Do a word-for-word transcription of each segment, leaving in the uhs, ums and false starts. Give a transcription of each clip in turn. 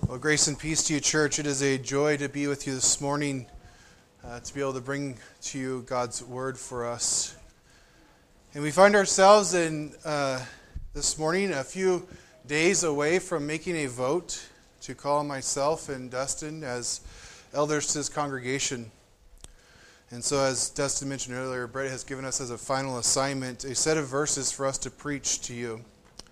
Well, grace and peace to you, church. It is a joy to be with you this morning, uh, to be able to bring to you God's word for us. And we find ourselves in uh, this morning a few days away from making a vote to call myself and Dustin as elders to this congregation. And so, as Dustin mentioned earlier, Brett has given us as a final assignment a set of verses for us to preach to you,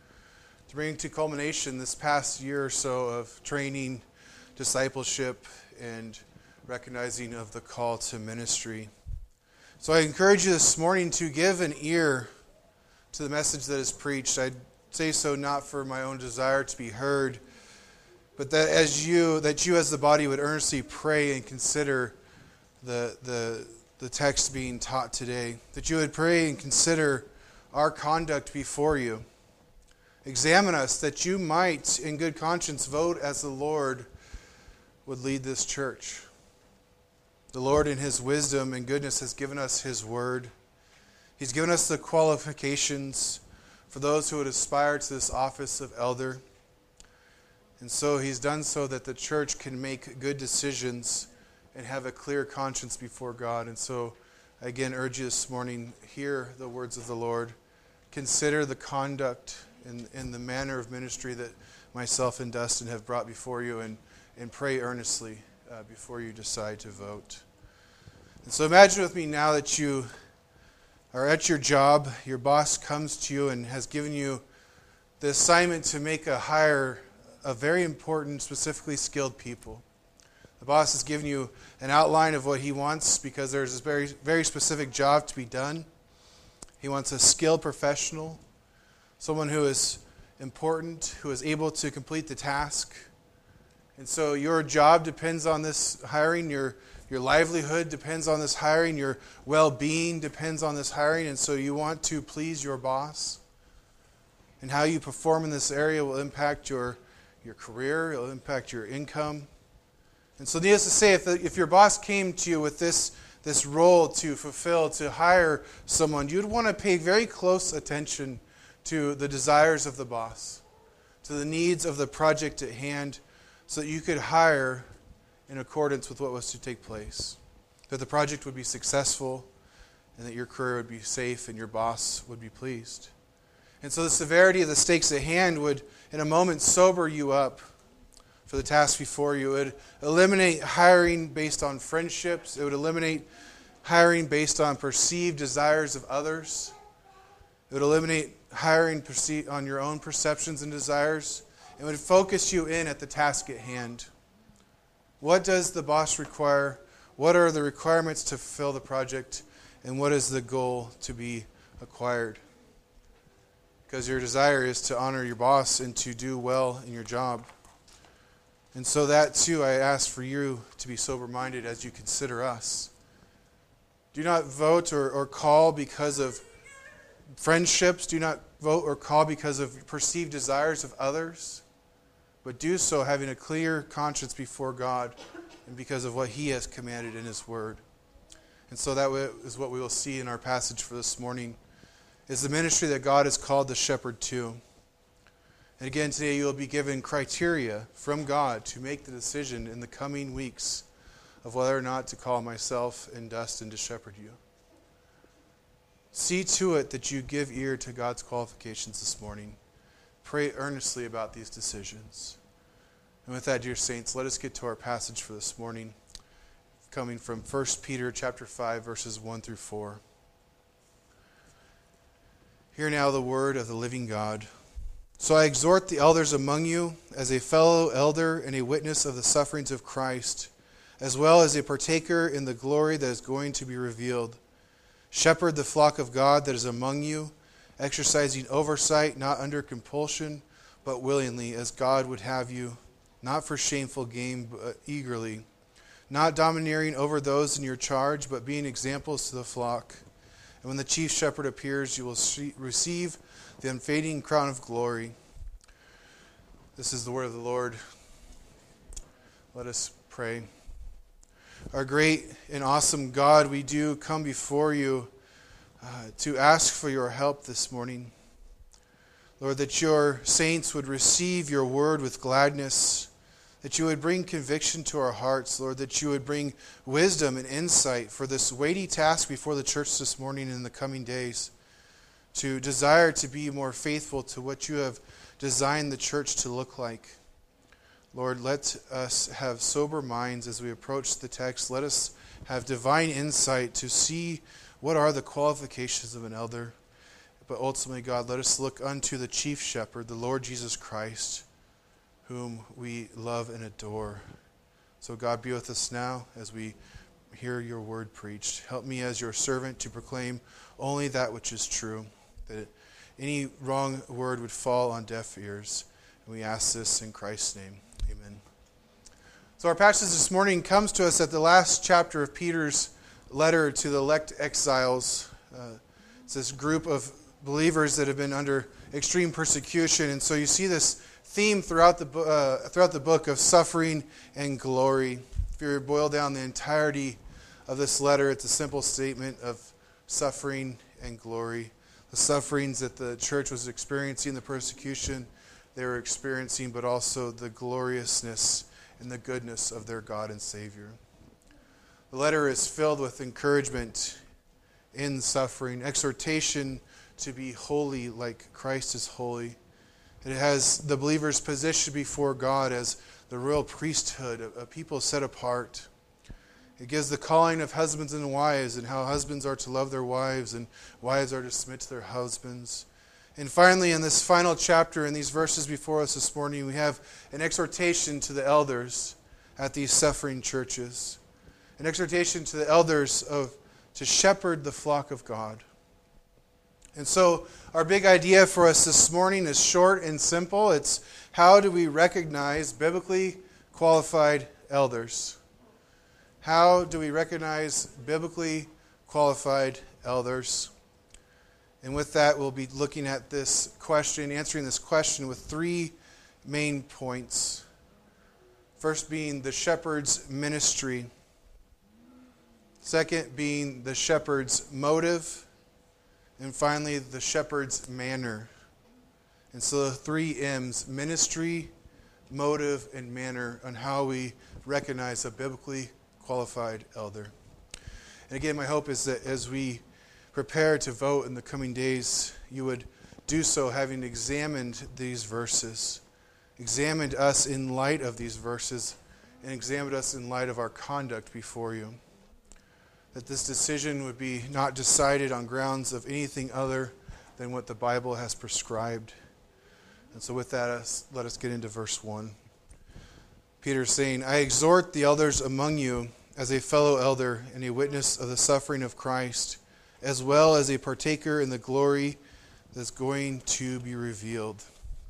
to bring to culmination this past year or so of training, discipleship, and recognizing of the call to ministry. So I encourage you this morning to give an ear to the message that is preached. I say so not for my own desire to be heard, but that as you, that you as the body would earnestly pray and consider the the the text being taught today. That you would pray and consider our conduct before you. Examine us that you might, in good conscience, vote as the Lord would lead this church. The Lord, in His wisdom and goodness, has given us His word. He's given us the qualifications for those who would aspire to this office of elder. And so He's done so that the church can make good decisions and have a clear conscience before God. And so, I again urge you this morning, hear the words of the Lord. Consider the conduct In, in the manner of ministry that myself and Dustin have brought before you, and, and pray earnestly uh, before you decide to vote. And so imagine with me now that you are at your job, your boss comes to you and has given you the assignment to make a hire of very important, specifically skilled people. The boss has given you an outline of what he wants because there's a very, very specific job to be done. He wants a skilled professional, someone who is important, who is able to complete the task. And so your job depends on this hiring. Your, your livelihood depends on this hiring. Your well-being depends on this hiring. And so you want to please your boss. And how you perform in this area will impact your, your career. It will impact your income. And so needless to say, if, the, if your boss came to you with this, this role to fulfill, to hire someone, you'd want to pay very close attention to the desires of the boss, to the needs of the project at hand, so that you could hire in accordance with what was to take place, that the project would be successful, and that your career would be safe and your boss would be pleased. And so the severity of the stakes at hand would, in a moment, sober you up for the task before you. It would eliminate hiring based on friendships. It would eliminate hiring based on perceived desires of others. It would eliminate hiring on your own perceptions and desires. It would focus you in at the task at hand. What does the boss require? What are the requirements to fulfill the project? And what is the goal to be acquired? Because your desire is to honor your boss and to do well in your job. And so that too, I ask for you to be sober-minded as you consider us. Do not vote or, or call because of friendships. Do not vote or call because of perceived desires of others, but do so having a clear conscience before God and because of what He has commanded in His Word. And so that is what we will see in our passage for this morning, is the ministry that God has called the shepherd to. And again, today you will be given criteria from God to make the decision in the coming weeks of whether or not to call myself and Dustin to shepherd you. See to it that you give ear to God's qualifications this morning. Pray earnestly about these decisions. And with that, dear saints, let us get to our passage for this morning, coming from First Peter chapter five, verses one through four. Hear now the word of the living God. So I exhort the elders among you, as a fellow elder and a witness of the sufferings of Christ, as well as a partaker in the glory that is going to be revealed. Shepherd the flock of God that is among you, exercising oversight, not under compulsion, but willingly, as God would have you, not for shameful gain, but eagerly, not domineering over those in your charge, but being examples to the flock. And when the chief shepherd appears, you will receive the unfading crown of glory. This is the word of the Lord. Let us pray. Our great and awesome God, we do come before you uh, to ask for your help this morning. Lord, that your saints would receive your word with gladness, that you would bring conviction to our hearts, Lord, that you would bring wisdom and insight for this weighty task before the church this morning and in the coming days, to desire to be more faithful to what you have designed the church to look like. Lord, let us have sober minds as we approach the text. Let us have divine insight to see what are the qualifications of an elder. But ultimately, God, let us look unto the chief shepherd, the Lord Jesus Christ, whom we love and adore. So God, be with us now as we hear your word preached. Help me as your servant to proclaim only that which is true, that any wrong word would fall on deaf ears. And we ask this in Christ's name. Amen. So our passage this morning comes to us at the last chapter of Peter's letter to the elect exiles. Uh, it's this group of believers that have been under extreme persecution. And so you see this theme throughout the uh, throughout the book of suffering and glory. If you boil down the entirety of this letter, it's a simple statement of suffering and glory. The sufferings that the church was experiencing, the persecution they were experiencing, but also the gloriousness and the goodness of their God and Savior. The letter is filled with encouragement in suffering, exhortation to be holy like Christ is holy. It has the believers positioned before God as the royal priesthood, a people set apart. It gives the calling of husbands and wives and how husbands are to love their wives and wives are to submit to their husbands. And finally, in this final chapter, in these verses before us this morning, we have an exhortation to the elders at these suffering churches. An exhortation to the elders of to shepherd the flock of God. And so our big idea for us this morning is short and simple. It's how do we recognize biblically qualified elders? How do we recognize biblically qualified elders? And with that, we'll be looking at this question, answering this question with three main points. First being the shepherd's ministry. Second being the shepherd's motive. And finally, the shepherd's manner. And so the three M's, ministry, motive, and manner, on how we recognize a biblically qualified elder. And again, my hope is that as we prepare to vote in the coming days, you would do so having examined these verses, examined us in light of these verses, and examined us in light of our conduct before you. That this decision would be not decided on grounds of anything other than what the Bible has prescribed. And so with that, let us get into verse one. Peter is saying, I exhort the elders among you as a fellow elder and a witness of the suffering of Christ, as well as a partaker in the glory that's going to be revealed.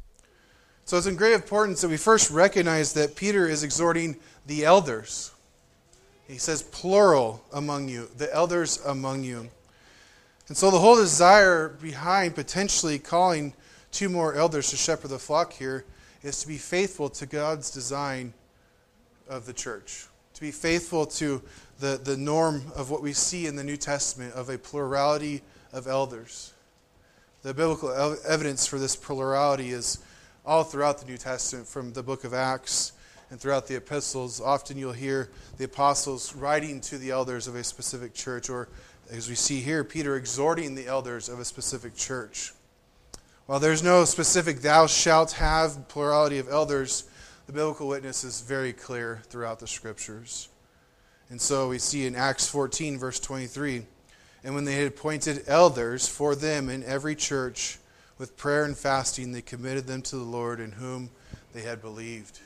So it's in great importance that we first recognize that Peter is exhorting the elders. He says plural among you, the elders among you. And so the whole desire behind potentially calling two more elders to shepherd the flock here is to be faithful to God's design of the church. To be faithful to the, the norm of what we see in the New Testament of a plurality of elders. The biblical evidence for this plurality is all throughout the New Testament, from the book of Acts and throughout the epistles. Often you'll hear the apostles writing to the elders of a specific church, or as we see here, Peter exhorting the elders of a specific church. While there's no specific thou shalt have plurality of elders, the biblical witness is very clear throughout the scriptures. And so we see in Acts fourteen, verse twenty-three, and when they had appointed elders for them in every church, with prayer and fasting, they committed them to the Lord in whom they had believed.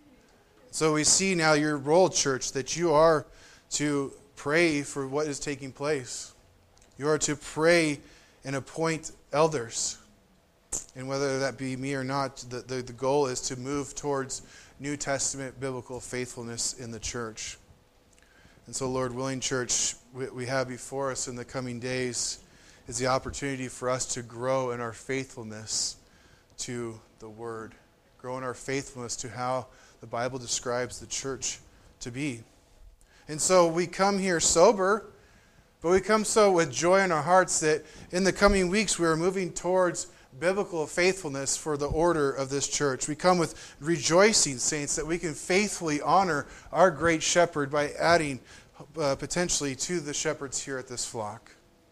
So we see now your role, church, that you are to pray for what is taking place. You are to pray and appoint elders. And whether that be me or not, the, the, the goal is to move towards New Testament biblical faithfulness in the church. And so, Lord willing, church, what we have before us in the coming days is the opportunity for us to grow in our faithfulness to the Word. Grow in our faithfulness to how the Bible describes the church to be. And so we come here sober, but we come so with joy in our hearts that in the coming weeks we are moving towards biblical faithfulness for the order of this church. We come with rejoicing, saints, that we can faithfully honor our great shepherd by adding uh, potentially to the shepherds here at this flock.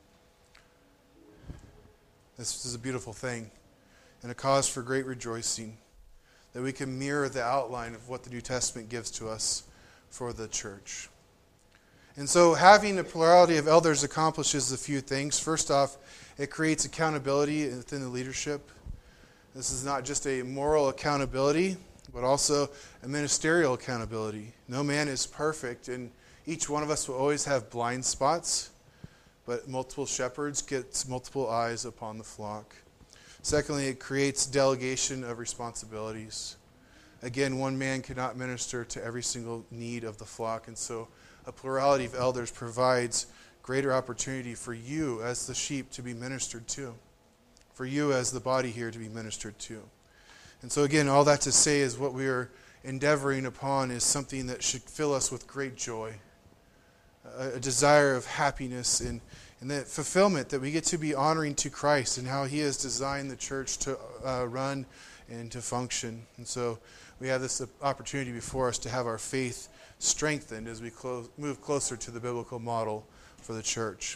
This is a beautiful thing and a cause for great rejoicing, that we can mirror the outline of what the New Testament gives to us for the church. And so having a plurality of elders accomplishes a few things. First off, it creates accountability within the leadership. This is not just a moral accountability, but also a ministerial accountability. No man is perfect, and each one of us will always have blind spots, but multiple shepherds get multiple eyes upon the flock. Secondly, it creates delegation of responsibilities. Again, one man cannot minister to every single need of the flock, and so a plurality of elders provides greater opportunity for you as the sheep to be ministered to, for you as the body here to be ministered to. And so again, all that to say is what we are endeavoring upon is something that should fill us with great joy, a, a desire of happiness and, and that fulfillment that we get to be honoring to Christ and how He has designed the church to uh, run and to function. And so we have this opportunity before us to have our faith strengthened as we close, move closer to the biblical model for the church.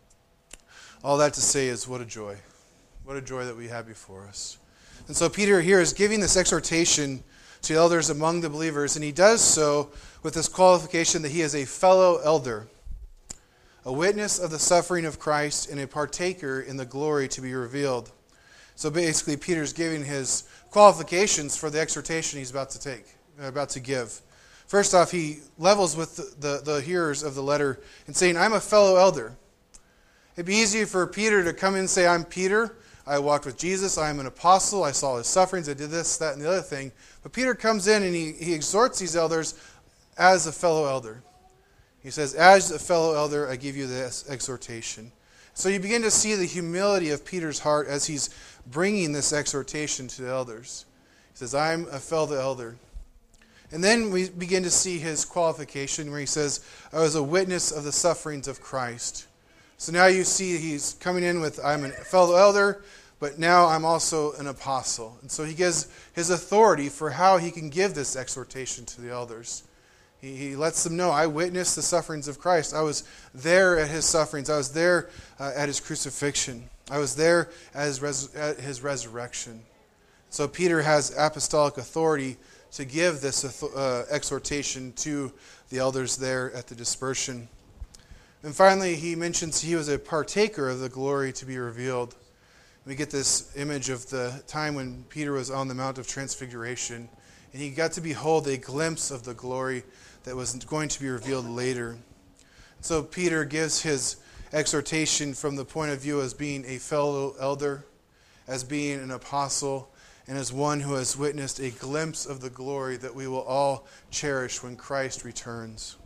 All that to say is what a joy. What a joy that we have before us. And so Peter here is giving this exhortation to elders among the believers, and he does so with this qualification that he is a fellow elder, a witness of the suffering of Christ and a partaker in the glory to be revealed. So basically Peter's giving his qualifications for the exhortation he's about to take, about to give. First off, he levels with the, the, the hearers of the letter and saying, I'm a fellow elder. It'd be easy for Peter to come in and say, I'm Peter. I walked with Jesus. I am an apostle. I saw his sufferings. I did this, that, and the other thing. But Peter comes in and he, he exhorts these elders as a fellow elder. He says, as a fellow elder, I give you this exhortation. So you begin to see the humility of Peter's heart as he's bringing this exhortation to the elders. He says, I'm a fellow elder. And then we begin to see his qualification where he says, I was a witness of the sufferings of Christ. So now you see he's coming in with, I'm a fellow elder, but now I'm also an apostle. And so he gives his authority for how he can give this exhortation to the elders. He, he lets them know, I witnessed the sufferings of Christ. I was there at his sufferings. I was there uh, at his crucifixion. I was there at his, res- at his resurrection. So Peter has apostolic authority to give this uh, exhortation to the elders there at the dispersion. And finally, he mentions he was a partaker of the glory to be revealed. We get this image of the time when Peter was on the Mount of Transfiguration, and he got to behold a glimpse of the glory that was going to be revealed later. So Peter gives his exhortation from the point of view as being a fellow elder, as being an apostle, and as one who has witnessed a glimpse of the glory that we will all cherish when Christ returns.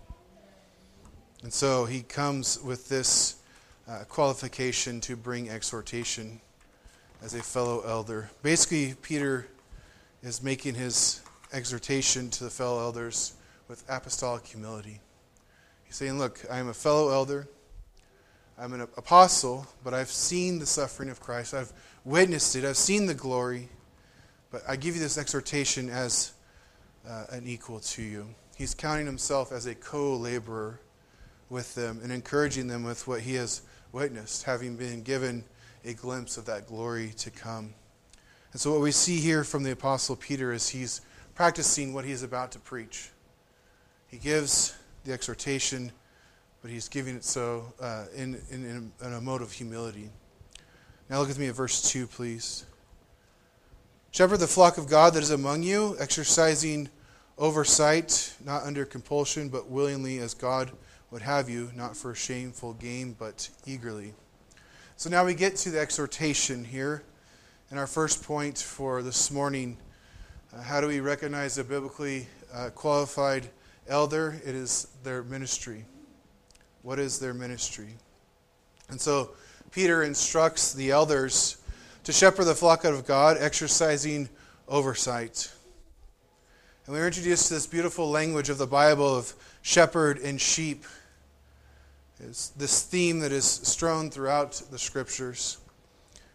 And so he comes with this uh, qualification to bring exhortation as a fellow elder. Basically, Peter is making his exhortation to the fellow elders with apostolic humility. He's saying, look, I am a fellow elder. I'm an apostle, but I've seen the suffering of Christ. I've witnessed it. I've seen the glory. But I give you this exhortation as uh, an equal to you. He's counting himself as a co-laborer with them and encouraging them with what he has witnessed, having been given a glimpse of that glory to come. And so what we see here from the Apostle Peter is he's practicing what he is about to preach. He gives the exhortation, but he's giving it so uh, in, in, in a mode of humility. Now look with me at verse two, please. Shepherd the flock of God that is among you, exercising oversight, not under compulsion, but willingly as God would have you, not for shameful gain, but eagerly. So now we get to the exhortation here. And our first point for this morning, uh, how do we recognize a biblically uh, qualified elder? It is their ministry. What is their ministry? And so Peter instructs the elders to shepherd the flock of God, exercising oversight. And we were introduced to this beautiful language of the Bible of shepherd and sheep. It's this theme that is strewn throughout the Scriptures.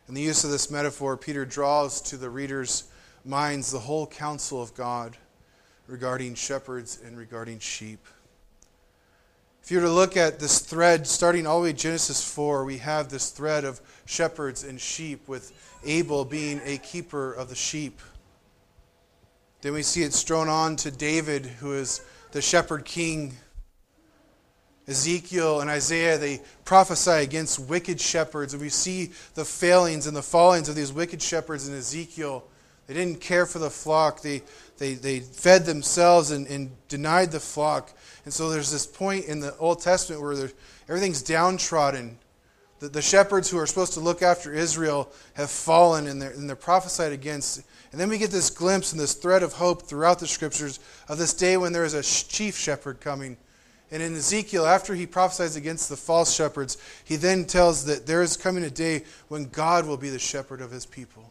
In the use of this metaphor, Peter draws to the reader's minds the whole counsel of God regarding shepherds and regarding sheep. If you were to look at this thread, starting all the way Genesis four, we have this thread of shepherds and sheep, with Abel being a keeper of the sheep. Then we see it strewn on to David, who is the shepherd king. Ezekiel and Isaiah, they prophesy against wicked shepherds, and we see the failings and the fallings of these wicked shepherds in Ezekiel. They didn't care for the flock. They they, they fed themselves and, and denied the flock. And so there's this point in the Old Testament where everything's downtrodden. The, the shepherds who are supposed to look after Israel have fallen, and they're, and they're prophesied against. And then we get this glimpse and this thread of hope throughout the Scriptures of this day when there is a chief shepherd coming. And in Ezekiel, after he prophesies against the false shepherds, he then tells that there is coming a day when God will be the shepherd of his people.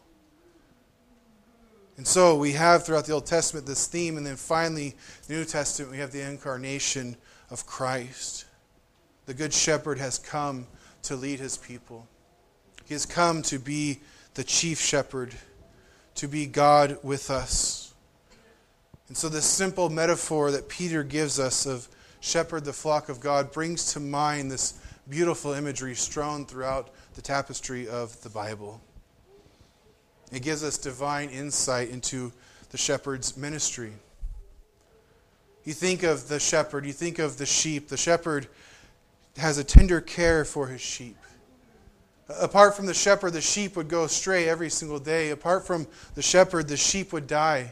And so we have throughout the Old Testament this theme, and then finally, the New Testament, we have the incarnation of Christ. The Good Shepherd has come to lead his people. He has come to be the chief shepherd, to be God with us. And so this simple metaphor that Peter gives us of shepherd the flock of God brings to mind this beautiful imagery strewn throughout the tapestry of the Bible. It gives us divine insight into the shepherd's ministry. You think of the shepherd, you think of the sheep. The shepherd has a tender care for his sheep. Apart from the shepherd, the sheep would go astray every single day. Apart from the shepherd, the sheep would die.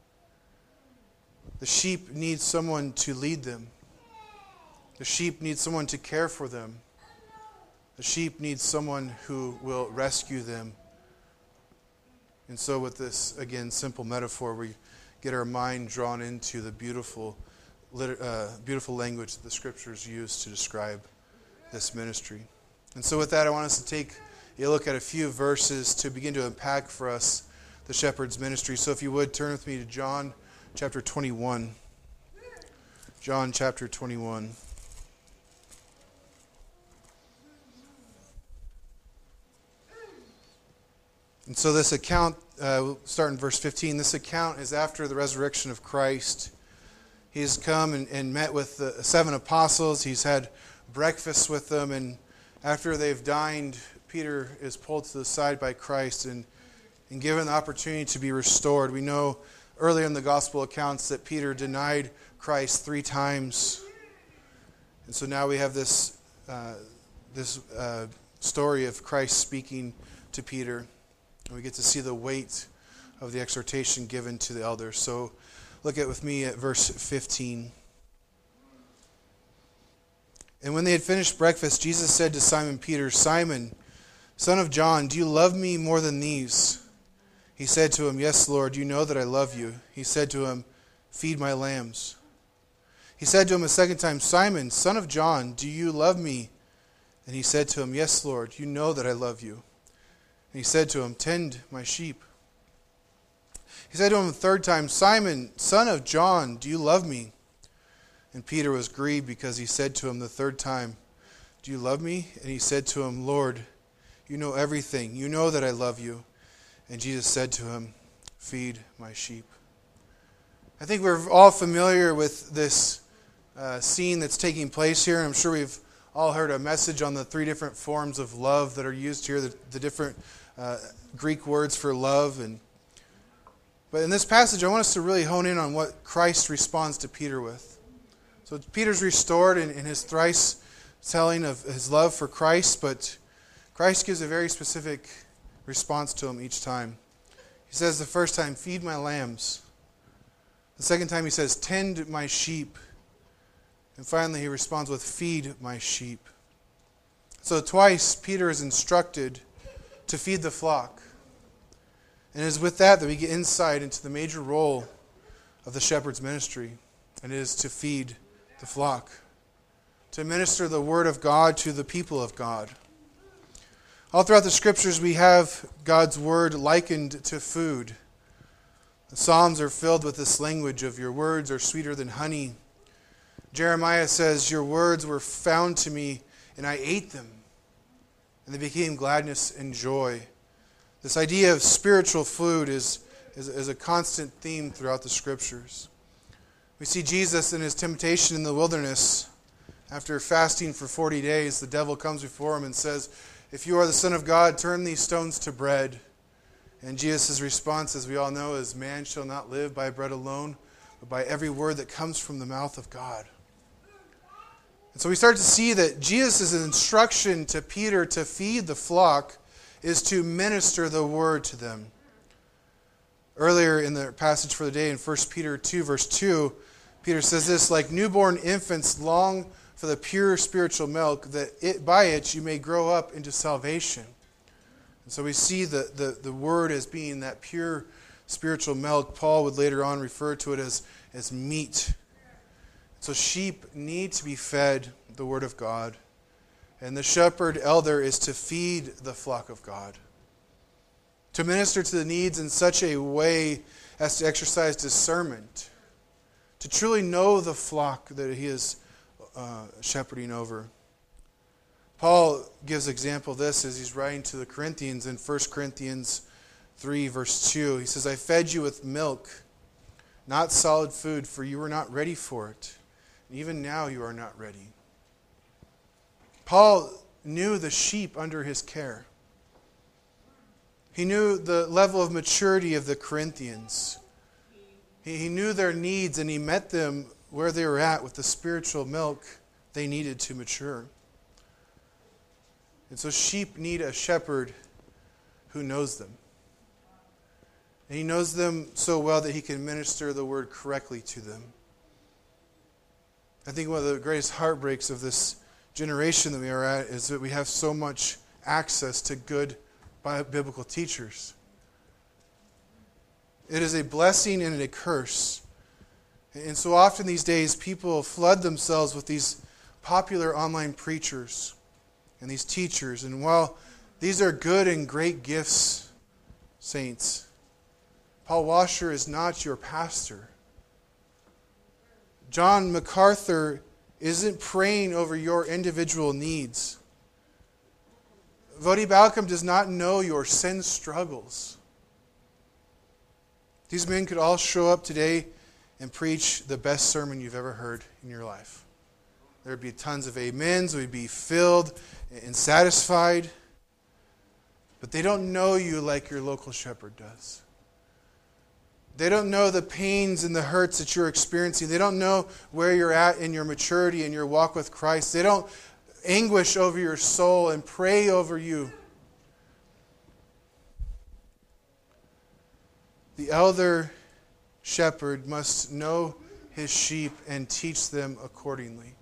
The sheep need someone to lead them. The sheep need someone to care for them. The sheep need someone who will rescue them. And so with this, again, simple metaphor, we get our mind drawn into the beautiful, uh, beautiful language that the Scriptures use to describe this ministry. And so with that, I want us to take a look at a few verses to begin to unpack for us the shepherd's ministry. So if you would, turn with me to John chapter twenty-one. John chapter twenty-one. And so this account, uh, we'll start in verse fifteen. This account is after the resurrection of Christ. He has come and, and met with the seven apostles. He's had breakfast with them. And after they've dined, Peter is pulled to the side by Christ and, and given the opportunity to be restored. We know earlier in the gospel accounts that Peter denied Christ three times. And so now we have this, uh, this uh, story of Christ speaking to Peter. And we get to see the weight of the exhortation given to the elders. So look at with me at verse fifteen. And when they had finished breakfast, Jesus said to Simon Peter, "Simon, son of John, do you love me more than these?" He said to him, "Yes, Lord, you know that I love you." He said to him, "Feed my lambs." He said to him a second time, "Simon, son of John, do you love me?" And he said to him, "Yes, Lord, you know that I love you." And he said to him, "Tend my sheep." He said to him a third time, "Simon, son of John, do you love me?" And Peter was grieved because he said to him the third time, "Do you love me?" And he said to him, "Lord, you know everything. You know that I love you." And Jesus said to him, "Feed my sheep." I think we're all familiar with this uh, scene that's taking place here. I'm sure we've all heard a message on the three different forms of love that are used here, the, the different uh, Greek words for love. And But in this passage, I want us to really hone in on what Christ responds to Peter with. So Peter's restored in, in his thrice telling of his love for Christ, but Christ gives a very specific response to him each time. He says the first time, "Feed my lambs." The second time he says, "Tend my sheep." And finally he responds with, "Feed my sheep." So twice Peter is instructed to feed the flock. And it is with that that we get insight into the major role of the shepherd's ministry. And it is to feed the flock, to minister the word of God to the people of God. All throughout the Scriptures we have God's word likened to food. The Psalms are filled with this language of "Your words are sweeter than honey." Jeremiah says, "Your words were found to me, and I ate them, and they became gladness and joy." This idea of spiritual food is, is, is a constant theme throughout the Scriptures. We see Jesus in his temptation in the wilderness. After fasting for forty days, the devil comes before him and says, "If you are the Son of God, turn these stones to bread." And Jesus' response, as we all know, is, "Man shall not live by bread alone, but by every word that comes from the mouth of God." And so we start to see that Jesus' instruction to Peter to feed the flock is to minister the word to them. Earlier in the passage for the day in First Peter two, verse two, Peter says this, "Like newborn infants long for the pure spiritual milk, that it, by it you may grow up into salvation." And so we see the, the, the word as being that pure spiritual milk. Paul would later on refer to it as, as meat. So sheep need to be fed the word of God. And the shepherd elder is to feed the flock of God, to minister to the needs in such a way as to exercise discernment, to truly know the flock that he is uh, shepherding over. Paul gives example of this as he's writing to the Corinthians in First Corinthians three, verse two. He says, "I fed you with milk, not solid food, for you were not ready for it. And even now you are not ready." Paul knew the sheep under his care. He knew the level of maturity of the Corinthians. He, he knew their needs, and he met them where they were at with the spiritual milk they needed to mature. And so sheep need a shepherd who knows them. And he knows them so well that he can minister the word correctly to them. I think one of the greatest heartbreaks of this generation that we are at is that we have so much access to good biblical teachers. It is a blessing and a curse. And so often these days, people flood themselves with these popular online preachers and these teachers. And while these are good and great gifts, saints, Paul Washer is not your pastor. John MacArthur isn't praying over your individual needs. Voddie Baucham does not know your sin struggles. These men could all show up today and preach the best sermon you've ever heard in your life. There would be tons of amens. We'd be filled and satisfied. But they don't know you like your local shepherd does. They don't know the pains and the hurts that you're experiencing. They don't know where you're at in your maturity and your walk with Christ. They don't anguish over your soul and pray over you. The elder shepherd must know his sheep and teach them accordingly.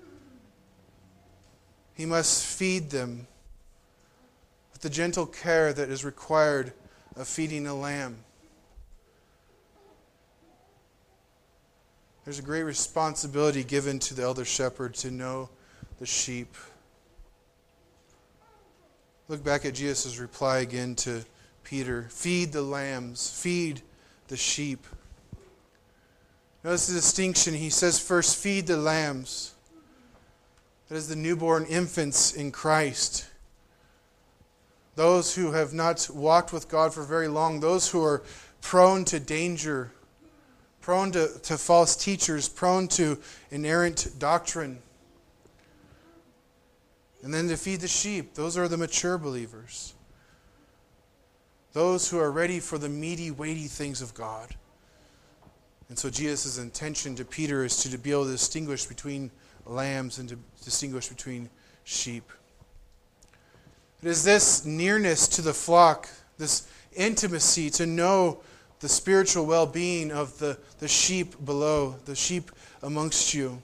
He must feed them with the gentle care that is required of feeding a lamb. There's a great responsibility given to the elder shepherd to know the sheep. Look back at Jesus' reply again to Peter. Feed the lambs. Feed the sheep. Notice the distinction. He says first, feed the lambs. That is the newborn infants in Christ. Those who have not walked with God for very long. Those who are prone to danger. Prone to, to false teachers, prone to inerrant doctrine. And then to feed the sheep. Those are the mature believers. Those who are ready for the meaty, weighty things of God. And so Jesus' intention to Peter is to, to be able to distinguish between lambs and to distinguish between sheep. It is this nearness to the flock, this intimacy to know the spiritual well-being of the, the sheep below, the sheep amongst you.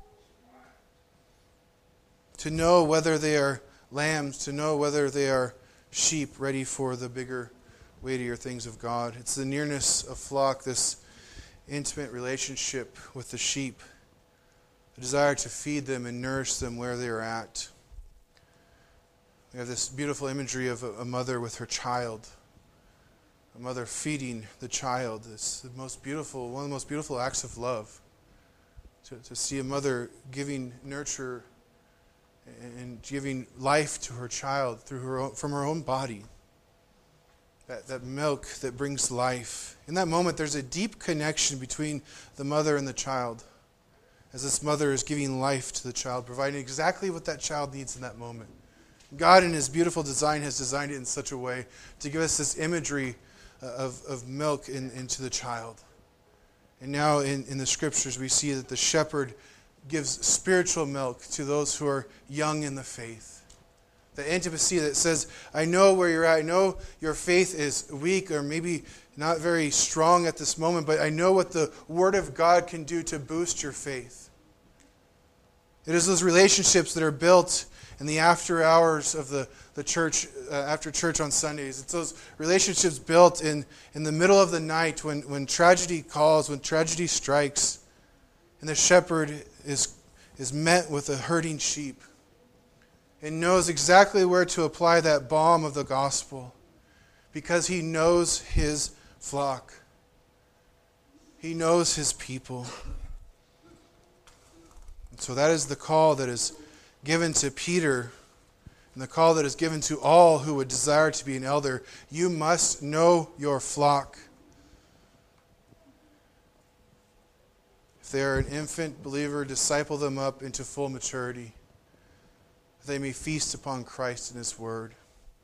To know whether they are lambs, to know whether they are sheep ready for the bigger, weightier things of God. It's the nearness of flock, this intimate relationship with the sheep, the desire to feed them and nourish them where they are at. We have this beautiful imagery of a, a mother with her child. A mother feeding the child. It's the most beautiful, one of the most beautiful acts of love. To, to see a mother giving nurture and giving life to her child through her own, from her own body. that, that milk that brings life. In that moment, there's a deep connection between the mother and the child, as this mother is giving life to the child, providing exactly what that child needs in that moment. God, in his beautiful design, has designed it in such a way to give us this imagery of, of milk in, into the child. And now in, in the scriptures, we see that the shepherd gives spiritual milk to those who are young in the faith. The intimacy that says, I know where you're at. I know your faith is weak or maybe not very strong at this moment, but I know what the Word of God can do to boost your faith. It is those relationships that are built in the after hours of the, the church, uh, after church on Sundays. It's those relationships built in, in the middle of the night when, when tragedy calls, when tragedy strikes, and the shepherd is, is met with a hurting sheep and knows exactly where to apply that balm of the gospel because he knows his flock. He knows his people. And so that is the call that is given to Peter and the call that is given to all who would desire to be an elder. You must know your flock. If they are an infant believer, disciple them up into full maturity, that they may feast upon Christ and his word.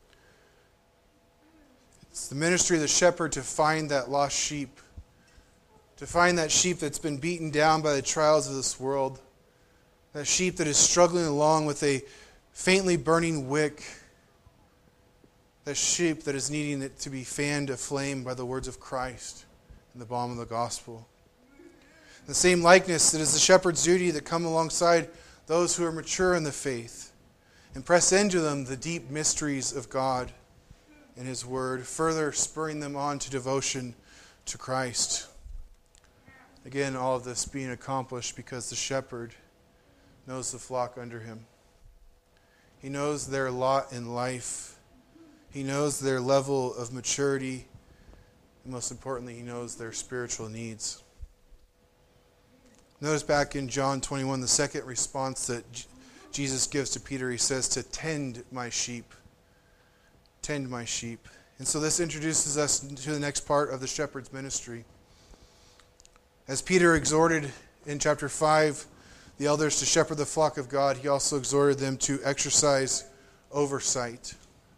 It's the ministry of the shepherd to find that lost sheep, to find that sheep that's been beaten down by the trials of this world, that sheep that is struggling along with a faintly burning wick, that sheep that is needing it to be fanned aflame by the words of Christ and the balm of the gospel. The same likeness, it is the shepherd's duty to come alongside those who are mature in the faith and press into them the deep mysteries of God and his word, further spurring them on to devotion to Christ. Again, all of this being accomplished because the shepherd knows the flock under him. He knows their lot in life. He knows their level of maturity. And most importantly, he knows their spiritual needs. Notice back in John twenty-one, the second response that Jesus gives to Peter, he says to tend my sheep. Tend my sheep. And so this introduces us to the next part of the shepherd's ministry. As Peter exhorted in chapter five the elders to shepherd the flock of God, he also exhorted them to exercise oversight,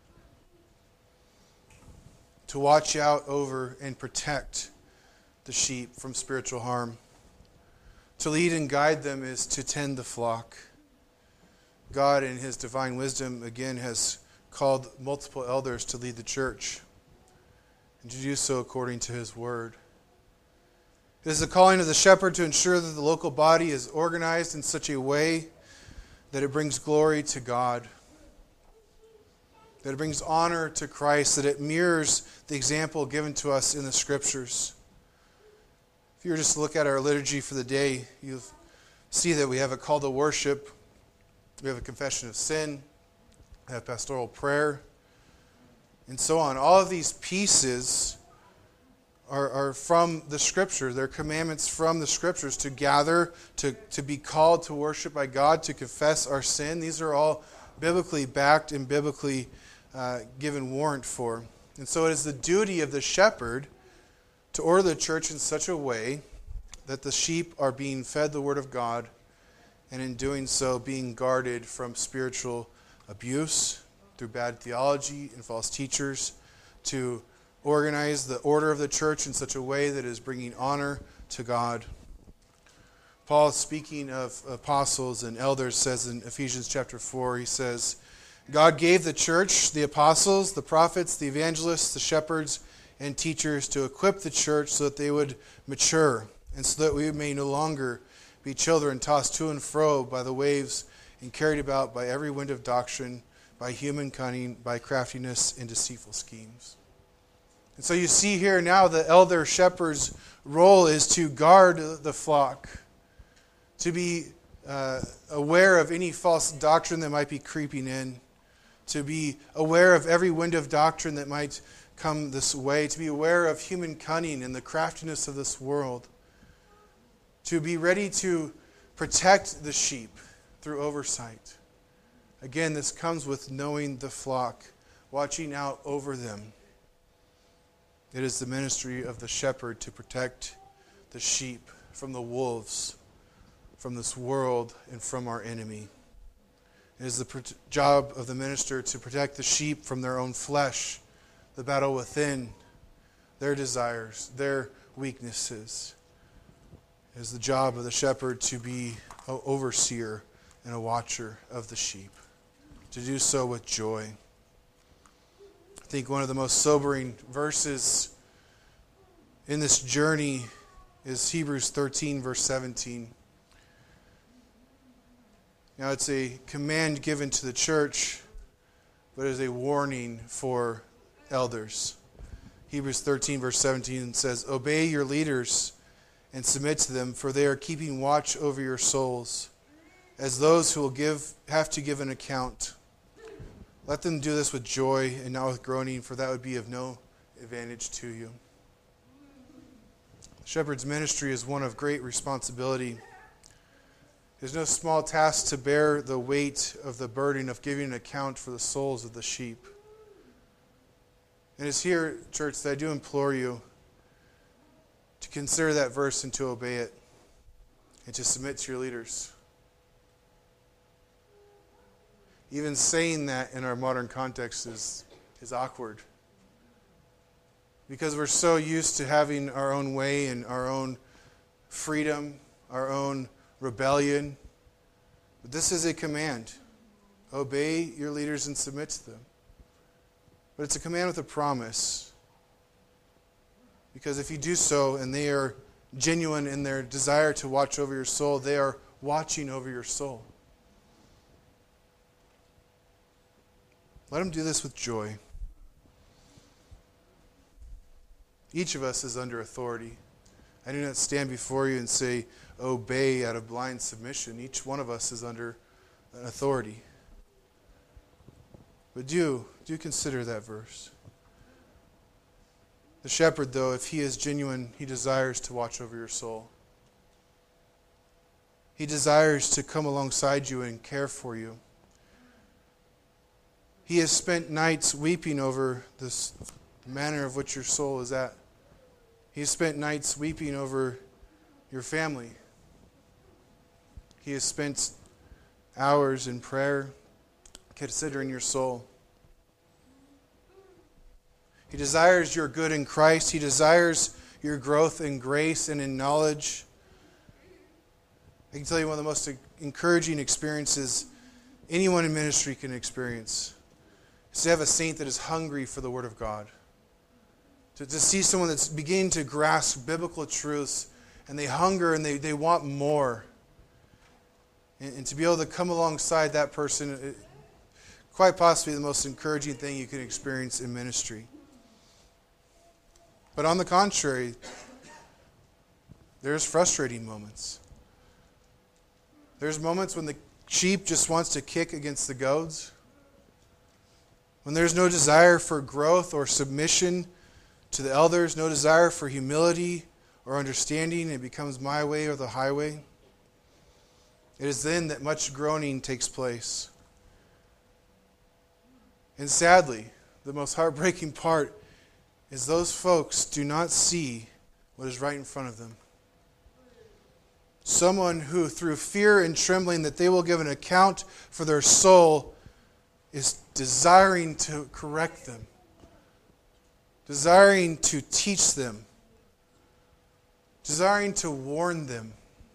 to watch out over and protect the sheep from spiritual harm. To lead and guide them is to tend the flock. God, in his divine wisdom, again has called multiple elders to lead the church and to do so according to his word. It is the calling of the shepherd to ensure that the local body is organized in such a way that it brings glory to God, that it brings honor to Christ, that it mirrors the example given to us in the Scriptures. If you were just to look at our liturgy for the day, you'll see that we have a call to worship, we have a confession of sin, we have pastoral prayer, and so on. All of these pieces Are, are from the Scripture. They're commandments from the Scriptures to gather, to, to be called to worship by God, to confess our sin. These are all biblically backed and biblically uh, given warrant for. And so it is the duty of the shepherd to order the church in such a way that the sheep are being fed the Word of God, and in doing so being guarded from spiritual abuse through bad theology and false teachers, to organize the order of the church in such a way that is bringing honor to God. Paul, speaking of apostles and elders, says in Ephesians chapter four, he says, God gave the church, the apostles, the prophets, the evangelists, the shepherds, and teachers to equip the church so that they would mature, and so that we may no longer be children tossed to and fro by the waves and carried about by every wind of doctrine, by human cunning, by craftiness and deceitful schemes. And so you see here now the elder shepherd's role is to guard the flock, to be uh, aware of any false doctrine that might be creeping in, to be aware of every wind of doctrine that might come this way, to be aware of human cunning and the craftiness of this world, to be ready to protect the sheep through oversight. Again, this comes with knowing the flock, watching out over them. It is the ministry of the shepherd to protect the sheep from the wolves, from this world, and from our enemy. It is the pro- job of the minister to protect the sheep from their own flesh, the battle within, their desires, their weaknesses. It is the job of the shepherd to be an overseer and a watcher of the sheep, to do so with joy. I think one of the most sobering verses in this journey is Hebrews thirteen, verse seventeen. Now, it's a command given to the church, but it is a warning for elders. Hebrews thirteen, verse seventeen says, "Obey your leaders and submit to them, for they are keeping watch over your souls, as those who will give have to give an account. Let them do this with joy and not with groaning, for that would be of no advantage to you." The shepherd's ministry is one of great responsibility. It is no small task to bear the weight of the burden of giving an account for the souls of the sheep. And it's here, church, that I do implore you to consider that verse and to obey it, and to submit to your leaders. Even saying that in our modern context is, is awkward, because we're so used to having our own way and our own freedom, our own rebellion. But this is a command. Obey your leaders and submit to them. But it's a command with a promise. Because if you do so and they are genuine in their desire to watch over your soul, they are watching over your soul. Let them do this with joy. Each of us is under authority. I do not stand before you and say, obey out of blind submission. Each one of us is under an authority. But do, do consider that verse. The shepherd, though, if he is genuine, he desires to watch over your soul. He desires to come alongside you and care for you. He has spent nights weeping over this manner of which your soul is at. He has spent nights weeping over your family. He has spent hours in prayer considering your soul. He desires your good in Christ. He desires your growth in grace and in knowledge. I can tell you one of the most encouraging experiences anyone in ministry can experience is to have a saint that is hungry for the Word of God. To, to see someone that's beginning to grasp biblical truths, and they hunger and they, they want more. And, and to be able to come alongside that person, it, quite possibly the most encouraging thing you can experience in ministry. But on the contrary, there's frustrating moments. There's moments when the sheep just wants to kick against the goads. When there's no desire for growth or submission to the elders, no desire for humility or understanding, it becomes my way or the highway. It is then that much groaning takes place. And sadly, the most heartbreaking part is those folks do not see what is right in front of them. Someone who, through fear and trembling that they will give an account for their soul, is desiring to correct them, desiring to teach them, desiring to warn them.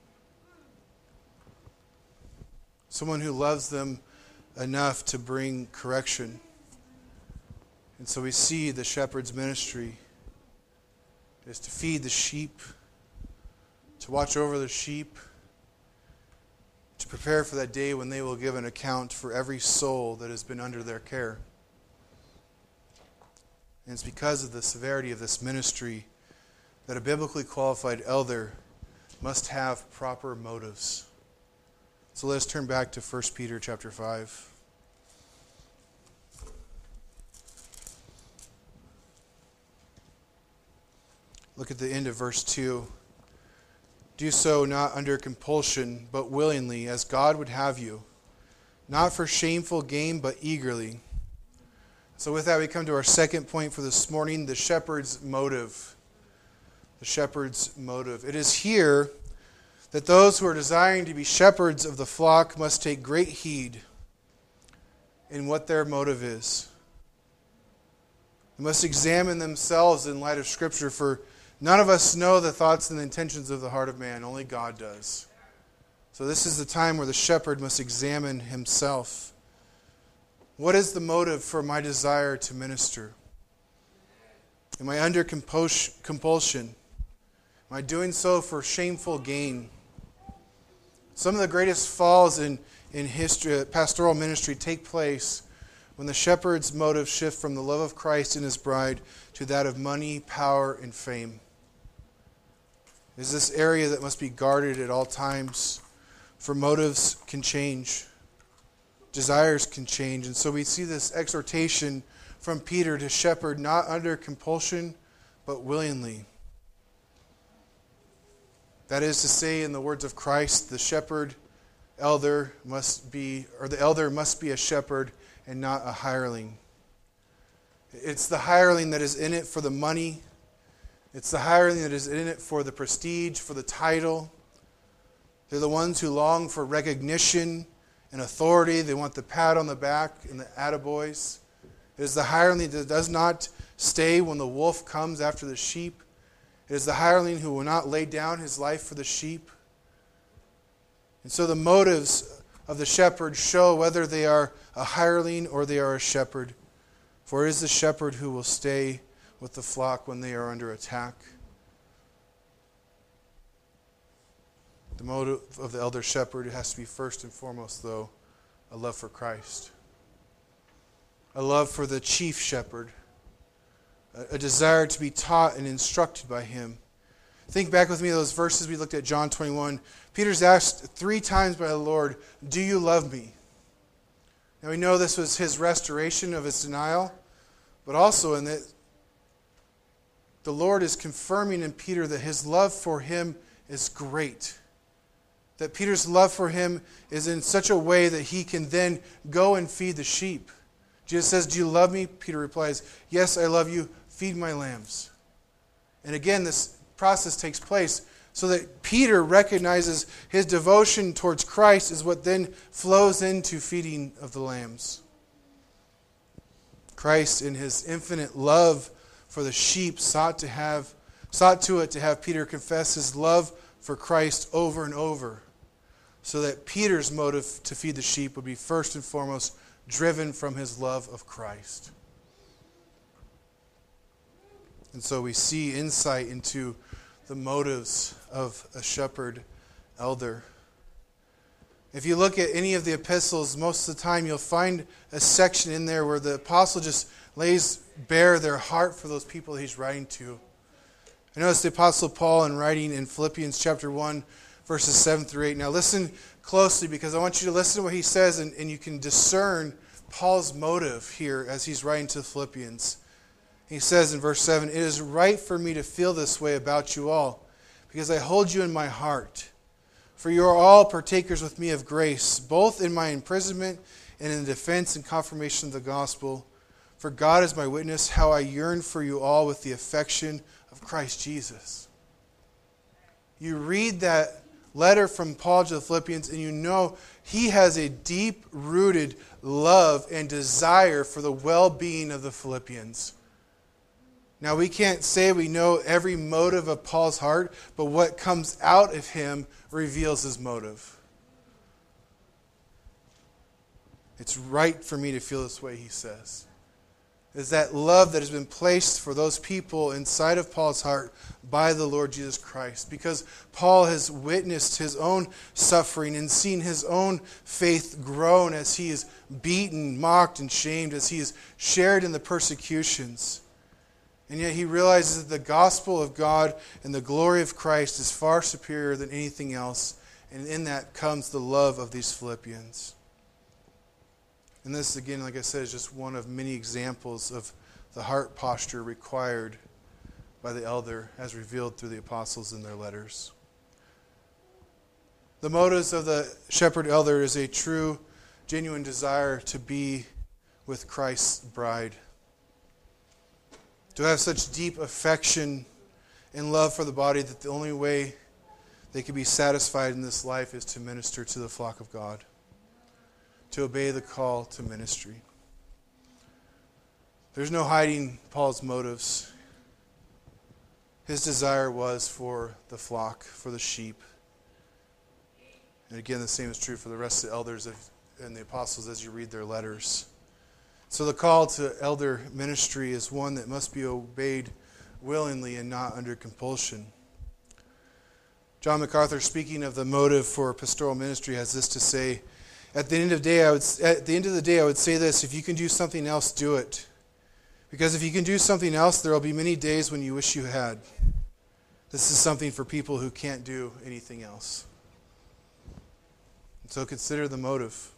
Someone who loves them enough to bring correction. And so we see the shepherd's ministry is to feed the sheep, to watch over the sheep, to prepare for that day when they will give an account for every soul that has been under their care. And it's because of the severity of this ministry that a biblically qualified elder must have proper motives. So let us turn back to First Peter chapter five. Look at the end of verse two. Do so not under compulsion, but willingly, as God would have you, not for shameful gain, but eagerly, So with that, we come to our second point for this morning, the shepherd's motive. The shepherd's motive. It is here that those who are desiring to be shepherds of the flock must take great heed in what their motive is. They must examine themselves in light of Scripture, for none of us know the thoughts and the intentions of the heart of man. Only God does. So this is the time where the shepherd must examine himself. What is the motive for my desire to minister? Am I under compulsion? Am I doing so for shameful gain? Some of the greatest falls in, in history, pastoral ministry take place when the shepherd's motives shift from the love of Christ and his bride to that of money, power, and fame. It is this area that must be guarded at all times, for motives can change. Desires can change. And so we see this exhortation from Peter to shepherd not under compulsion, but willingly. That is to say, in the words of Christ, the shepherd elder must be, or the elder must be a shepherd and not a hireling. It's the hireling that is in it for the money. It's the hireling that is in it for the prestige, for the title. They're the ones who long for recognition and authority. They want the pat on the back and the attaboys. It is the hireling that does not stay when the wolf comes after the sheep. It is the hireling who will not lay down his life for the sheep. And so the motives of the shepherd show whether they are a hireling or they are a shepherd. For it is the shepherd who will stay with the flock when they are under attack. The motive of the elder shepherd has to be first and foremost, though, a love for Christ. A love for the chief shepherd. A desire to be taught and instructed by him. Think back with me to those verses we looked at, John twenty-one. Peter's asked three times by the Lord, "Do you love me?" Now we know this was his restoration of his denial, but also in that the Lord is confirming in Peter that his love for him is great. That Peter's love for him is in such a way that he can then go and feed the sheep. Jesus says, "Do you love me?" Peter replies, "Yes, I love you. Feed my lambs." And again, this process takes place so that Peter recognizes his devotion towards Christ is what then flows into feeding of the lambs. Christ, in his infinite love for the sheep, sought to have sought to it to have Peter confess his love for Christ over and over, so that Peter's motive to feed the sheep would be first and foremost driven from his love of Christ. And so we see insight into the motives of a shepherd elder. If you look at any of the epistles, most of the time you'll find a section in there where the apostle just lays bare their heart for those people that he's writing to. I notice the apostle Paul in writing in Philippians chapter one, verses seven through eight. Now listen closely, because I want you to listen to what he says, and, and you can discern Paul's motive here as he's writing to the Philippians. He says in verse seven, "It is right for me to feel this way about you all, because I hold you in my heart. For you are all partakers with me of grace, both in my imprisonment and in the defense and confirmation of the gospel. For God is my witness, how I yearn for you all with the affection of Christ Jesus." You read that letter from Paul to the Philippians, and you know he has a deep-rooted love and desire for the well-being of the Philippians. Now, we can't say we know every motive of Paul's heart, but what comes out of him reveals his motive. It's right for me to feel this way, he says. Is that love that has been placed for those people inside of Paul's heart by the Lord Jesus Christ. Because Paul has witnessed his own suffering and seen his own faith grown as he is beaten, mocked, and shamed, as he is shared in the persecutions. And yet he realizes that the gospel of God and the glory of Christ is far superior than anything else. And in that comes the love of these Philippians. And this, again, like I said, is just one of many examples of the heart posture required by the elder as revealed through the apostles in their letters. The motives of the shepherd elder is a true, genuine desire to be with Christ's bride, to have such deep affection and love for the body that the only way they can be satisfied in this life is to minister to the flock of God, to obey the call to ministry. There's no hiding Paul's motives. His desire was for the flock, for the sheep. And again, the same is true for the rest of the elders and the apostles as you read their letters. So the call to elder ministry is one that must be obeyed willingly and not under compulsion. John MacArthur, speaking of the motive for pastoral ministry, has this to say: At the end of the day, I would at the end of the day, I would say this: if you can do something else, do it. Because if you can do something else, there will be many days when you wish you had. This is something for people who can't do anything else. And so consider the motive.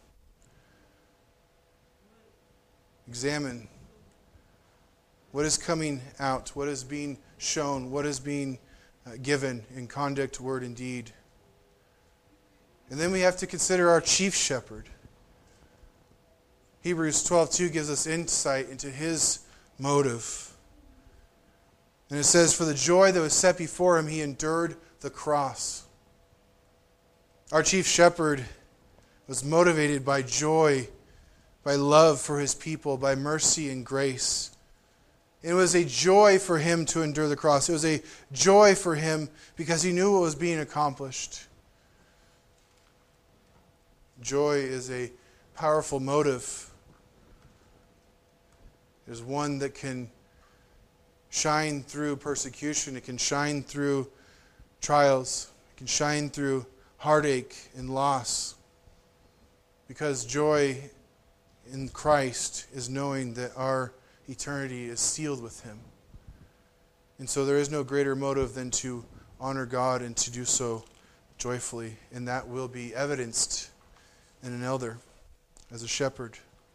Examine what is coming out, what is being shown, what is being uh, given in conduct, word, and deed. And then we have to consider our chief shepherd. Hebrews twelve two gives us insight into his motive. And it says, for the joy that was set before him, he endured the cross. Our chief shepherd was motivated by joy, by love for his people, by mercy and grace. It was a joy for him to endure the cross. It was a joy for him because he knew what was being accomplished. Joy is a powerful motive. It is one that can shine through persecution. It can shine through trials. It can shine through heartache and loss. Because joy in Christ is knowing that our eternity is sealed with him. And so there is no greater motive than to honor God and to do so joyfully. And that will be evidenced in an elder as a shepherd.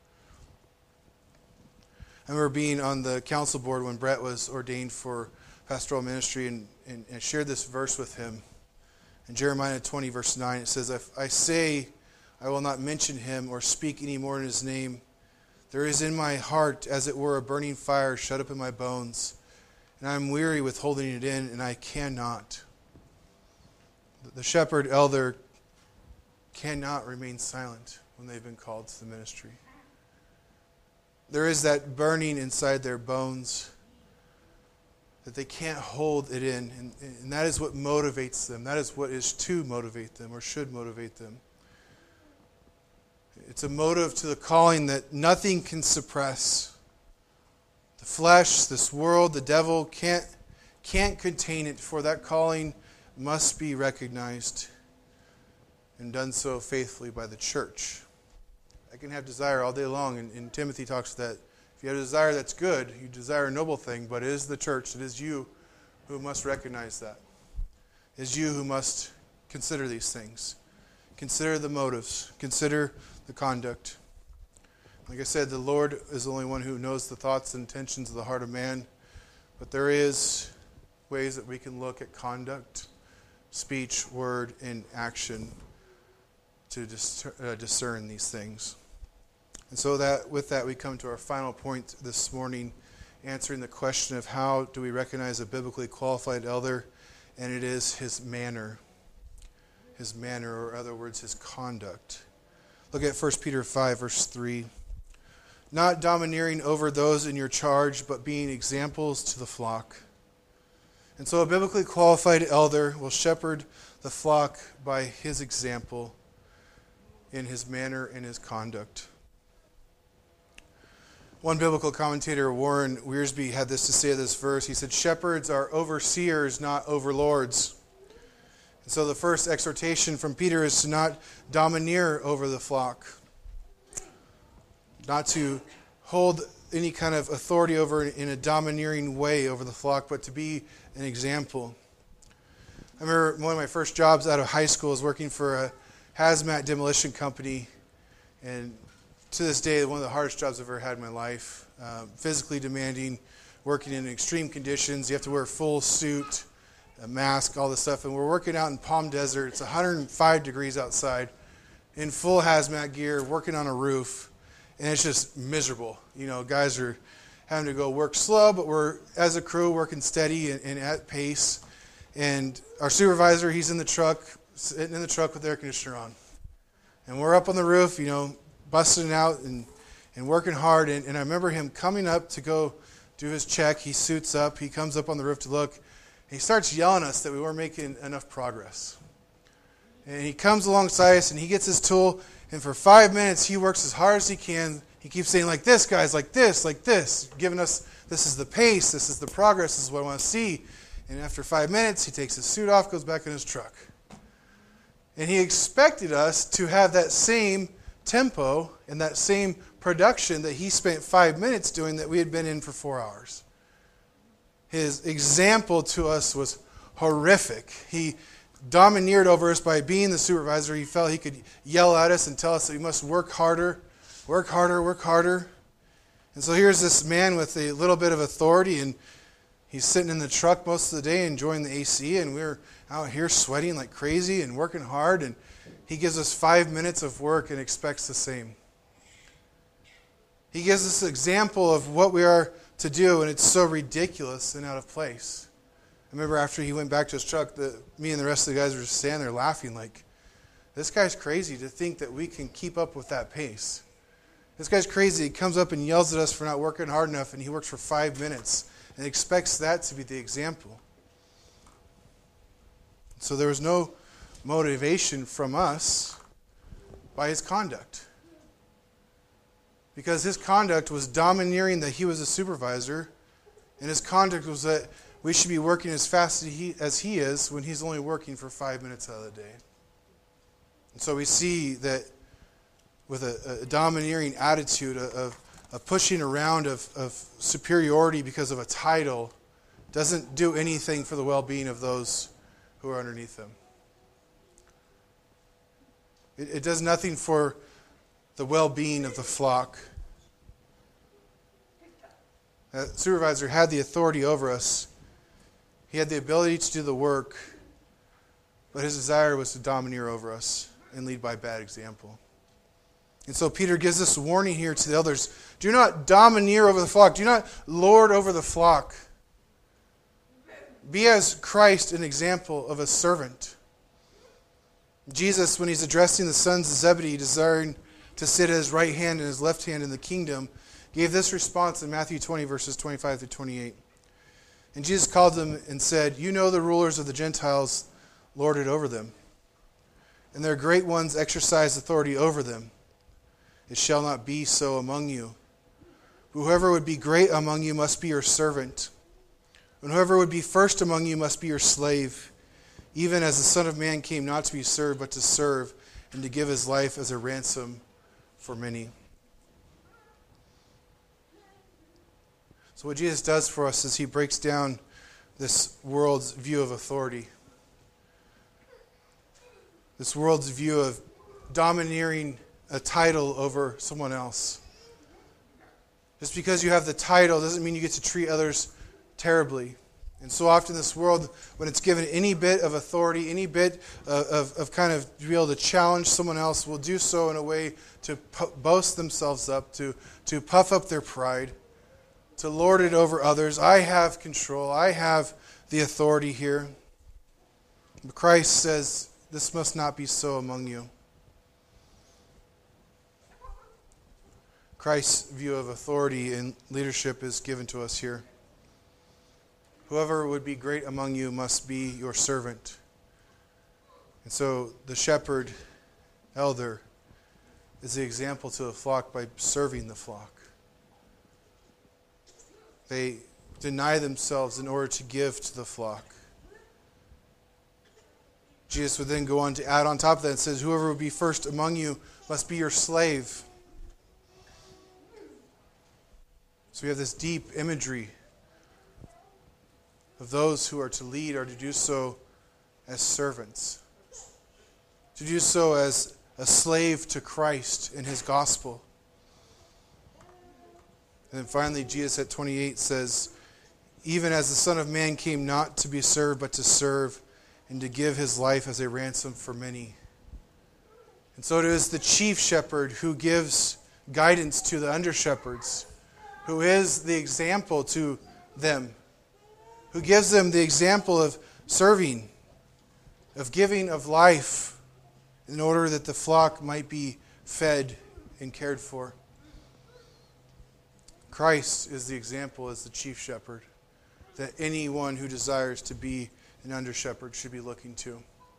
I remember being on the council board when Brett was ordained for pastoral ministry, and, and, and shared this verse with him. In Jeremiah twenty, verse nine, it says, If I say I will not mention him or speak any more in his name, there is in my heart, as it were, a burning fire shut up in my bones, and I am weary with holding it in, and I cannot. The shepherd elder cannot remain silent when they've been called to the ministry. There is that burning inside their bones that they can't hold it in, and, and that is what motivates them. That is what is to motivate them, or should motivate them. It's a motive to the calling that nothing can suppress. The flesh, this world, the devil can't, can't contain it, for that calling must be recognized and done so faithfully by the church. I can have desire all day long, and, and Timothy talks that if you have a desire that's good, you desire a noble thing, but it is the church, it is you who must recognize that. It is you who must consider these things. Consider the motives. Consider the conduct. Like I said, the Lord is the only one who knows the thoughts and intentions of the heart of man, but there is ways that we can look at conduct, speech, word, and action to discern these things. And so that with that we come to our final point this morning, answering the question of how do we recognize a biblically qualified elder, and it is his manner. His manner, or in other words, his conduct. Look at First Peter five, verse three. Not domineering over those in your charge, but being examples to the flock. And so a biblically qualified elder will shepherd the flock by his example in his manner and his conduct. One biblical commentator, Warren Wiersbe, had this to say of this verse. He said, shepherds are overseers, not overlords. And so the first exhortation from Peter is to not domineer over the flock. Not to hold any kind of authority over in a domineering way over the flock, but to be an example. I remember one of my first jobs out of high school was working for a hazmat demolition company, and to this day, one of the hardest jobs I've ever had in my life. Uh, physically demanding, working in extreme conditions. You have to wear a full suit, a mask, all this stuff. And we're working out in Palm Desert. It's one hundred five degrees outside, in full hazmat gear, working on a roof. And it's just miserable. You know, guys are having to go work slow, but we're, as a crew, working steady and, and at pace. And our supervisor, he's in the truck, sitting in the truck with the air conditioner on. And we're up on the roof, you know, busting out and, and working hard. And, and I remember him coming up to go do his check. He suits up. He comes up on the roof to look. He starts yelling at us that we weren't making enough progress. And he comes alongside us, and he gets his tool, and for five minutes, he works as hard as he can. He keeps saying, like this, guys, like this, like this, giving us, this is the pace, this is the progress, this is what I want to see. And after five minutes, he takes his suit off, goes back in his truck. And he expected us to have that same tempo and that same production that he spent five minutes doing that we had been in for four hours. His example to us was horrific. He domineered over us by being the supervisor. He felt he could yell at us and tell us that we must work harder, work harder, work harder. And so here's this man with a little bit of authority, and he's sitting in the truck most of the day enjoying the A C, and we're out here sweating like crazy and working hard, and he gives us five minutes of work and expects the same. He gives us an example of what we are to do, and it's so ridiculous and out of place. I remember after he went back to his truck, the, me and the rest of the guys were just standing there laughing like, this guy's crazy to think that we can keep up with that pace. This guy's crazy. He comes up and yells at us for not working hard enough, and he works for five minutes and expects that to be the example. So there was no motivation from us by his conduct. Because his conduct was domineering that he was a supervisor, and his conduct was that we should be working as fast as he, as he is when he's only working for five minutes out of the day. And so we see that with a, a domineering attitude of, of pushing around of, of superiority because of a title doesn't do anything for the well-being of those who are underneath them. It, it does nothing for the well-being of the flock. That supervisor had the authority over us. He had the ability to do the work, but his desire was to domineer over us and lead by bad example. And so Peter gives this warning here to the elders. Do not domineer over the flock. Do not lord over the flock. Be as Christ an example of a servant. Jesus, when he's addressing the sons of Zebedee, desiring to sit at his right hand and his left hand in the kingdom, gave this response in Matthew twenty, verses twenty-five through twenty-eight. And Jesus called them and said, "You know the rulers of the Gentiles lord it over them, and their great ones exercise authority over them. It shall not be so among you. Whoever would be great among you must be your servant, and whoever would be first among you must be your slave, even as the Son of Man came not to be served, but to serve, and to give his life as a ransom for many." So what Jesus does for us is he breaks down this world's view of authority. This world's view of domineering a title over someone else. Just because you have the title doesn't mean you get to treat others terribly. And so often this world, when it's given any bit of authority, any bit of, of, of kind of to be able to challenge someone else, will do so in a way to pu- boast themselves up, to, to puff up their pride, to lord it over others. I have control. I have the authority here. But Christ says, this must not be so among you. Christ's view of authority and leadership is given to us here. Whoever would be great among you must be your servant. And so the shepherd, elder, is the example to the flock by serving the flock. They deny themselves in order to give to the flock. Jesus would then go on to add on top of that and says, whoever would be first among you must be your slave. So we have this deep imagery of those who are to lead are to do so as servants, to do so as a slave to Christ and his gospel. And then finally, Jesus at twenty-eight says, even as the Son of Man came not to be served, but to serve and to give his life as a ransom for many. And so it is the chief shepherd who gives guidance to the under-shepherds, who is the example to them, who gives them the example of serving, of giving of life in order that the flock might be fed and cared for. Christ is the example as the chief shepherd that anyone who desires to be an under shepherd should be looking to.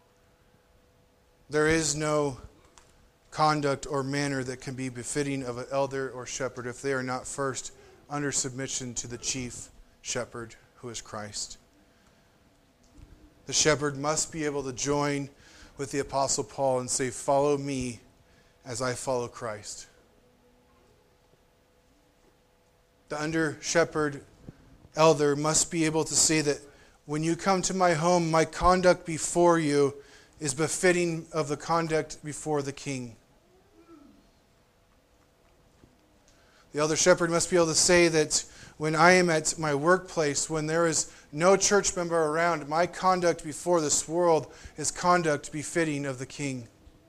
There is no conduct or manner that can be befitting of an elder or shepherd if they are not first under submission to the chief shepherd, who is Christ. The shepherd must be able to join with the Apostle Paul and say, "Follow me as I follow Christ." The under shepherd elder must be able to say that when you come to my home, my conduct before you is befitting of the conduct before the king. The elder shepherd must be able to say that when I am at my workplace, when there is no church member around, my conduct before this world is conduct befitting of the king.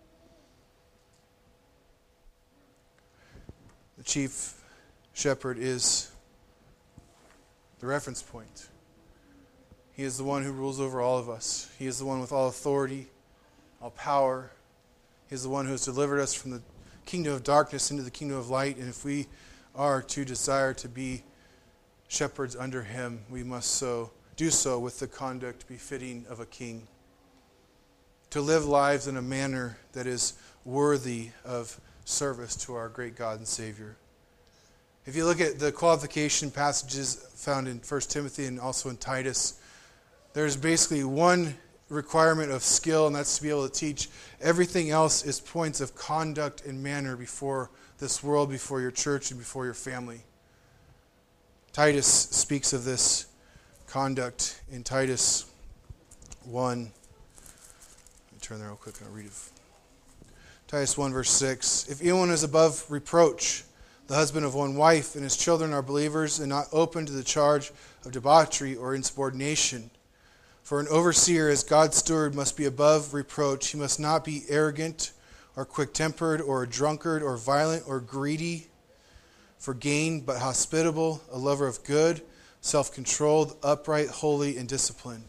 The chief shepherd is the reference point. He is the one who rules over all of us. He is the one with all authority, all power. He is the one who has delivered us from the kingdom of darkness into the kingdom of light. And if we are to desire to be shepherds under him, we must so do so with the conduct befitting of a king. To live lives in a manner that is worthy of service to our great God and Savior. If you look at the qualification passages found in First Timothy and also in Titus, there's basically one requirement of skill, and that's to be able to teach. Everything else is points of conduct and manner before this world, before your church, and before your family. Titus speaks of this conduct in Titus one. Let me turn there real quick and I'll read it. Titus one, verse six. If anyone is above reproach, the husband of one wife, and his children are believers and not open to the charge of debauchery or insubordination. For an overseer as God's steward must be above reproach. He must not be arrogant or quick-tempered or a drunkard or violent or greedy for gain, but hospitable, a lover of good, self-controlled, upright, holy, and disciplined.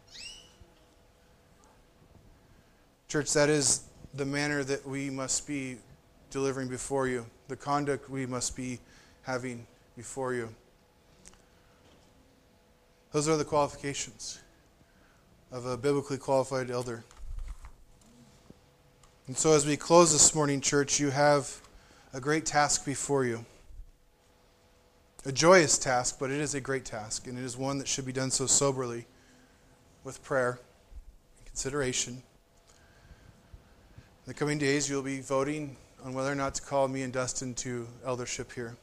Church, that is the manner that we must be delivering before you, the conduct we must be having before you. Those are the qualifications of a biblically qualified elder. And so as we close this morning, church, you have a great task before you. A joyous task, but it is a great task, and it is one that should be done so soberly, with prayer and consideration. In the coming days, you'll be voting on whether or not to call me and Dustin to eldership here.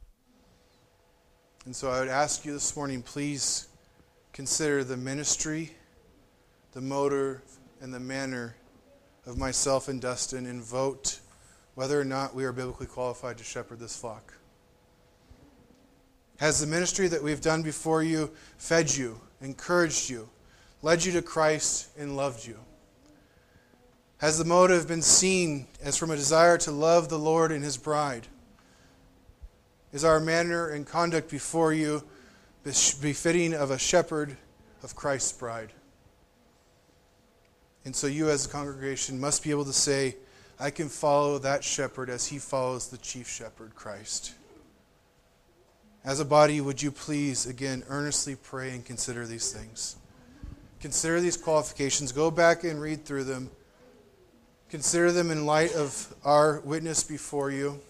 And so I would ask you this morning, please consider the ministry, the motive, and the manner of myself and Dustin, and vote whether or not we are biblically qualified to shepherd this flock. Has the ministry that we've done before you fed you, encouraged you, led you to Christ, and loved you? Has the motive been seen as from a desire to love the Lord and his bride? Is our manner and conduct before you befitting of a shepherd of Christ's bride? And so you as a congregation must be able to say, I can follow that shepherd as he follows the chief shepherd, Christ. As a body, would you please, again, earnestly pray and consider these things. Consider these qualifications. Go back and read through them. Consider them in light of our witness before you.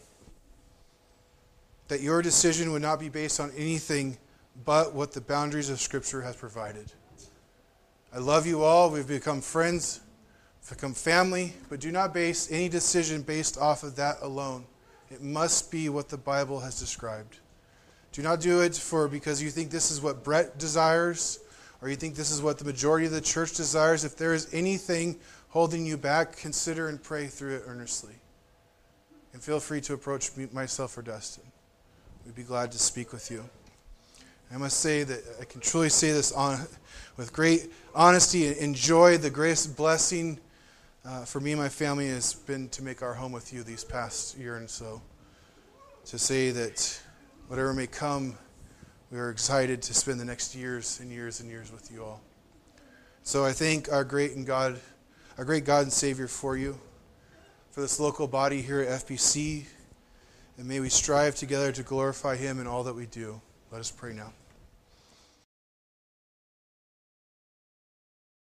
That your decision would not be based on anything but what the boundaries of Scripture has provided. I love you all. We've become friends, we've become family, but do not base any decision based off of that alone. It must be what the Bible has described. Do not do it for because you think this is what Brett desires, or you think this is what the majority of the church desires. If there is anything holding you back, consider and pray through it earnestly. And feel free to approach me, myself or Dustin. We'd be glad to speak with you. I must say that I can truly say this on, with great honesty and joy. The greatest blessing uh, for me and my family has been to make our home with you these past year and so. To say that whatever may come, we are excited to spend the next years and years and years with you all. So I thank our great and God, our great God and Savior for you, for this local body here at F B C, and may we strive together to glorify Him in all that we do. Let us pray now.